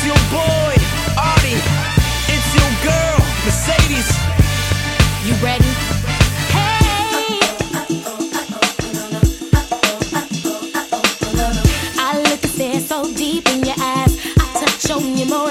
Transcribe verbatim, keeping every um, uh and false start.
your boy, Artie. It's your girl, Mercedes. You ready? Hey, I look and stare so deep in your eyes. I touch on you more